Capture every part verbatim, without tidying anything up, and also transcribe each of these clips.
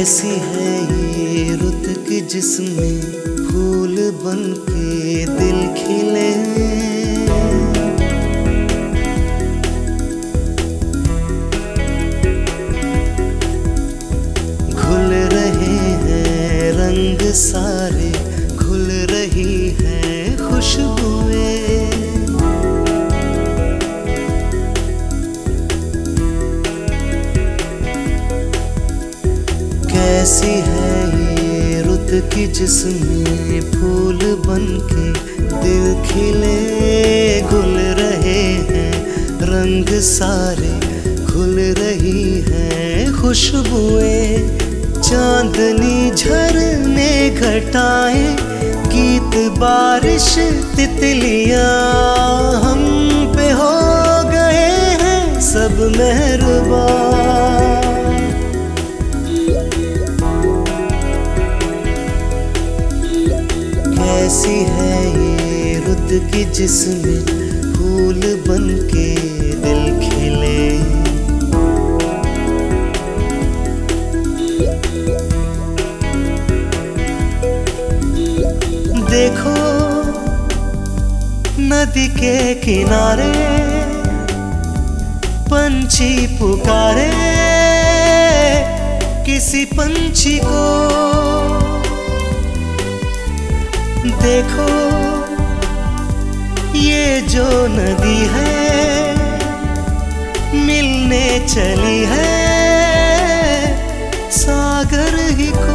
कैसी है ये रुत की जिसमें फूल बन के दिल खिले। घुल रहे हैं रंग सारे, घुल रही हैं खुशबुएं। कैसी है ये रुत की जिसमें फूल बन के दिल खिले। घुल रहे हैं रंग सारे, घुल रही हैं खुशबुएं। चांदनी झरने घटाएं, गीत बारिश तितलियां हम पे हो गए हैं सब मेहरबान। कैसी है ये रुत की जिसमें फूल बन के दिल खिले। देखो नदी के किनारे पंछी पुकारे किसी पंछी को। देखो ये जो नदी है मिलने चली है सागर ही को।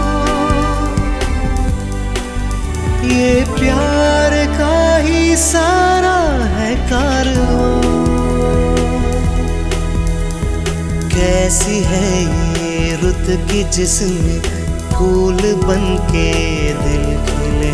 ये प्यार का ही सारा है कारवां। कैसी है ये रुत की जिसमें फूल बन के दिल खिले।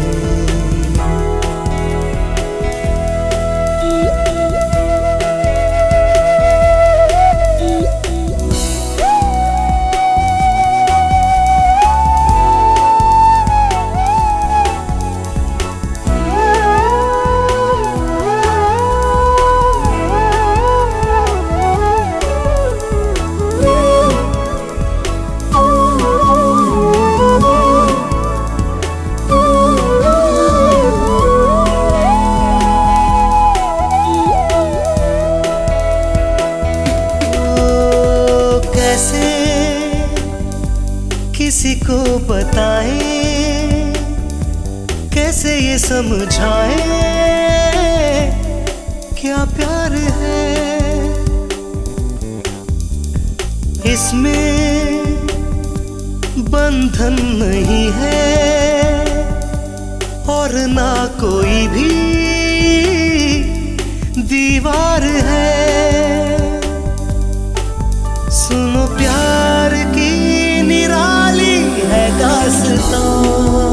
किसी को बताएं, कैसे ये समझाएं क्या प्यार है। इसमें बंधन नहीं है और ना कोई भी दीवार है। सुनो प्यार की निराली है दास्तां।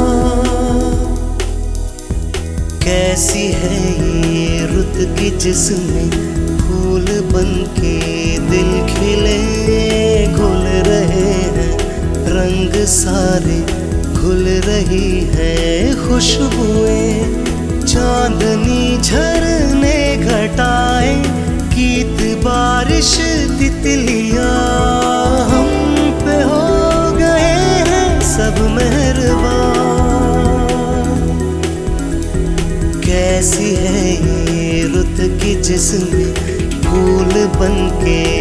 कैसी है ये रुत की जिसमें फूल बन के दिल खिले। घुल रहे हैं रंग सारे, घुल रही हैं खुशबुएं। चांदनी झरने घटाएं, गीत बारिश तितलियां हम पे हो गए हैं सब मेहरबान। कैसी है ये रुत की जिसमें फूल बन के